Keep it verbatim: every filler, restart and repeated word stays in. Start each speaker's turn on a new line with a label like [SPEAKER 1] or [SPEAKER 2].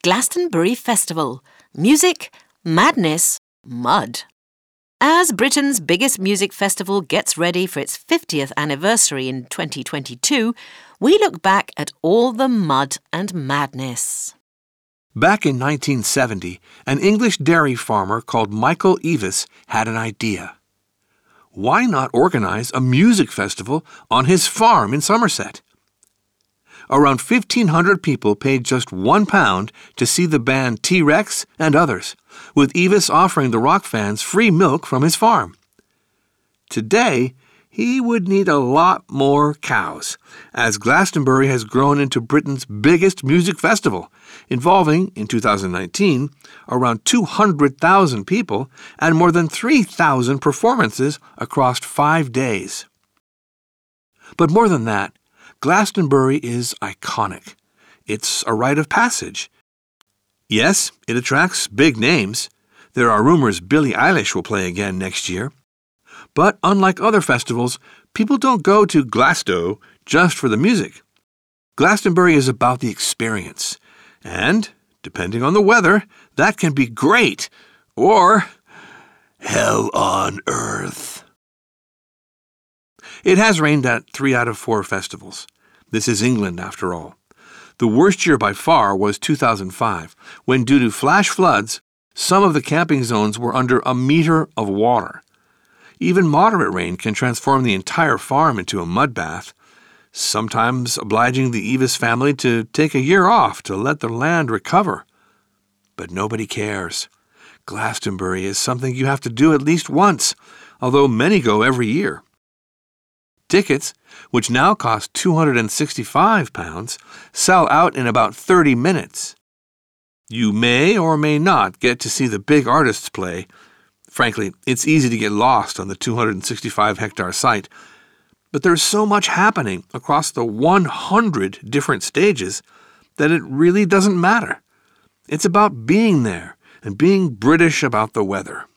[SPEAKER 1] Glastonbury Festival. Music, madness, mud. As Britain's biggest music festival gets ready for its fiftieth anniversary in twenty twenty-two, we look back at all the mud and madness.
[SPEAKER 2] Back in nineteen seventy, an English dairy farmer called Michael Eavis had an idea. Why not organize a music festival on his farm in Somerset? Around fifteen hundred people paid just one pound to see the band T-Rex and others, with Eavis offering the rock fans free milk from his farm. Today, he would need a lot more cows, as Glastonbury has grown into Britain's biggest music festival, involving, in two thousand nineteen, around two hundred thousand people and more than three thousand performances across five days. But more than that, Glastonbury is iconic. It's a rite of passage. Yes, it attracts big names. There are rumors Billie Eilish will play again next year. But unlike other festivals, people don't go to Glasgow just for the music. Glastonbury is about the experience. And, depending on the weather, that can be great or hell on earth. It has rained at three out of four festivals. This is England, after all. The worst year by far was two thousand five, when due to flash floods, some of the camping zones were under a meter of water. Even moderate rain can transform the entire farm into a mud bath, sometimes obliging the Eavis family to take a year off to let the land recover. But nobody cares. Glastonbury is something you have to do at least once, although many go every year. Tickets, which now cost two hundred sixty-five pounds, sell out in about thirty minutes. You may or may not get to see the big artists play. Frankly, it's easy to get lost on the two hundred sixty-five hectare site, but there's so much happening across the one hundred different stages that it really doesn't matter. It's about being there and being British about the weather.